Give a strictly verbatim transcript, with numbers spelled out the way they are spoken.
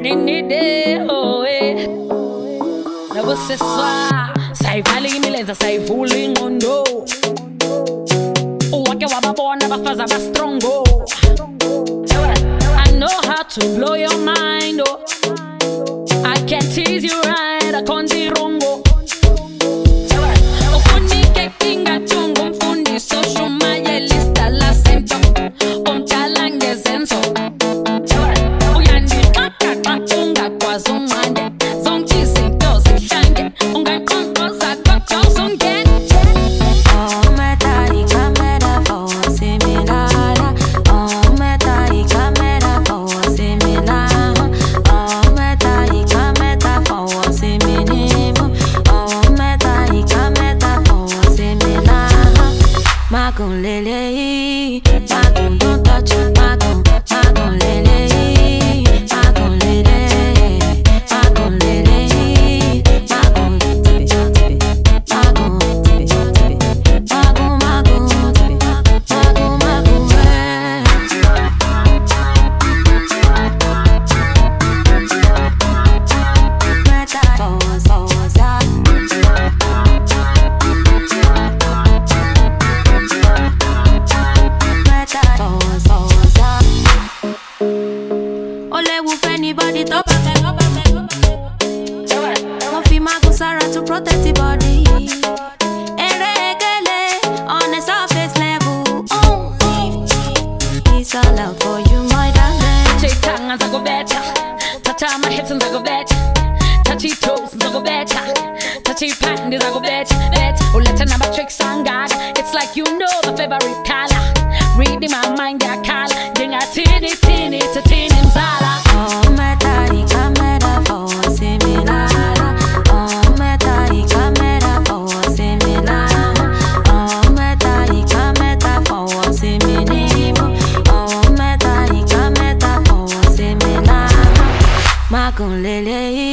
Ninide, oh, eh. Never say swa. Say valley mileza, say fooling on no. Wake wababona bafaza ba strongo. I know how to blow your mind, oh. I can tease you right, I can't see wrongo. Ufundi kekinga chungu, ufundi social maya lista la sento. Umtala ngezenzo. Uyandi kaka katunga kwa zomande. Zonchi sinto zishange. Unga konkoza kocho zonge. Oh, meta y camera for similar. Oh, meta y camera for similar. Oh, meta y camera for similar. Oh, meta y camera for similar. Magun lele, magun don't touch, magun, magun lele, magun lele, magun lele, magun tipe, magun tipe, magun magun tipe, magun magun eh. Meta for sosa. Ole woof anybody top Muffy Magusara to protect the body. Eregele on a surface level. Oh, it's all out for you, my darling. Take tongue as I go better. Touch my hips and I go better. Touchy toes and I go better. Touchy panties I go better. Better. Oh, let another tricks on God. It's like you know the favorite color. Reading my mind, that color. Then I teeny, teeny, to teeny, zala. Oh, meta y camera for similar. Oh, meta y camera for similar. Oh, meta y camera for similar. Oh, meta y camera for similar. Magun lele.